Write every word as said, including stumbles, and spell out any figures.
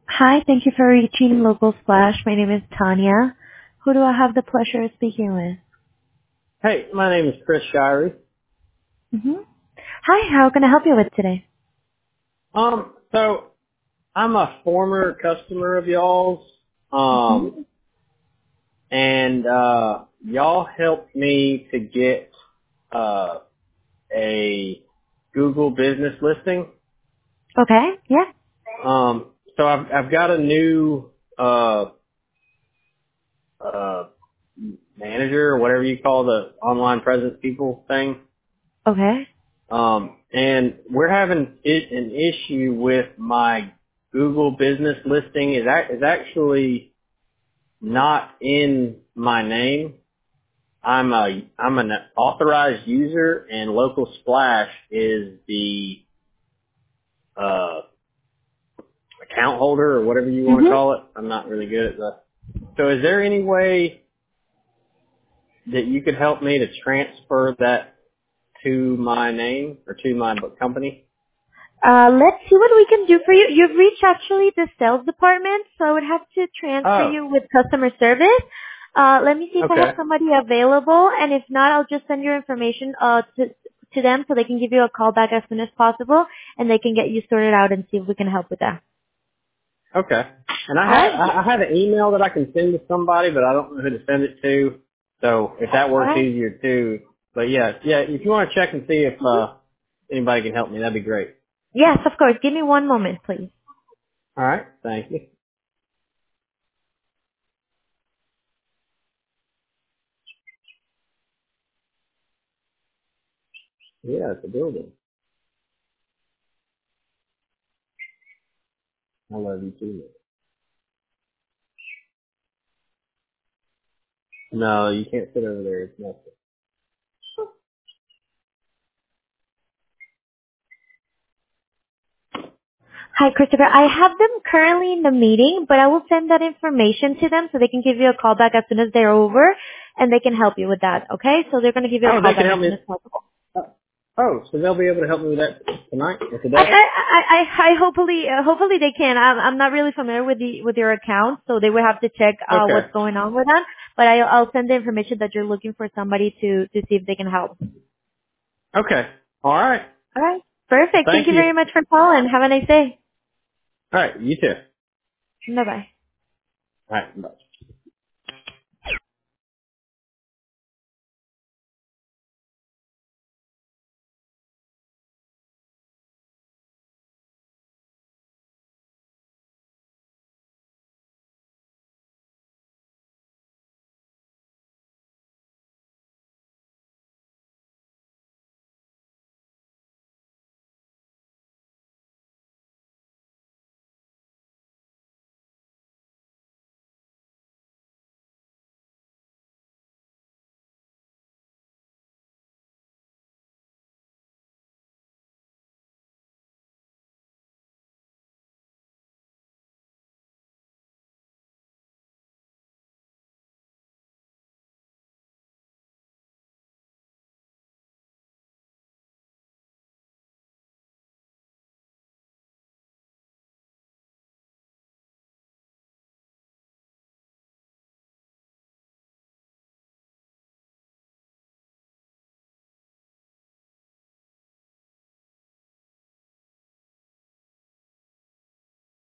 Hi, thank you for reaching Local Splash. My name is Tanya. Who do I have the pleasure of speaking with? Hey, my name is Chris Shirey. Mm-hmm. Hi, how can I help you with today? Um, so I'm a former customer of y'all's, um, Mm-hmm. and uh, y'all helped me to get uh, a Google business listing. Okay, yeah. Um, so I've I've got a new uh, uh, manager or whatever you call the online presence people thing. Okay. Um, and we're having it, an issue with my Google business listing is that is actually not in my name. I'm a I'm an authorized user, and Local Splash is the uh, account holder or whatever you want to Mm-hmm. call it. I'm not really good at the. So, is there any way that you could help me to transfer that to my name or to my company? Uh, let's see what we can do for you. You've reached actually the sales department, so I would have to transfer Oh, you with customer service. Uh, let me see if I have okay. somebody available, and if not, I'll just send your information uh, to to them so they can give you a call back as soon as possible, and they can get you sorted out and see if we can help with that. Okay. And I All have right. I I have an email that I can send to somebody, but I don't know who to send it to. So if that All works right. easier too. But yeah, yeah. If you want to check and see if Mm-hmm. uh anybody can help me, that'd be great. Yes, of course. Give me one moment, please. All right. Thank you. Yeah, it's a building. I love you too. No, you can't sit over there. It's nothing. Hi, Christopher. I have them currently in the meeting, but I will send that information to them so they can give you a call back as soon as they're over, and they can help you with that, okay? So they're going to give you a Oh, call they can back as help soon me. as possible. Uh, oh, so they'll be able to help me with that tonight or I, today? I, I, I I hopefully, uh, hopefully they can. I'm, I'm not really familiar with the, with your account, so they will have to check, uh, Okay. what's going on with that. But I, I'll send the information that you're looking for somebody to, to see if they can help. Okay. All right. Alright. Perfect. Thank Thank you you. very much for calling. Have a nice day. All right. You too. Bye bye. All right. Bye.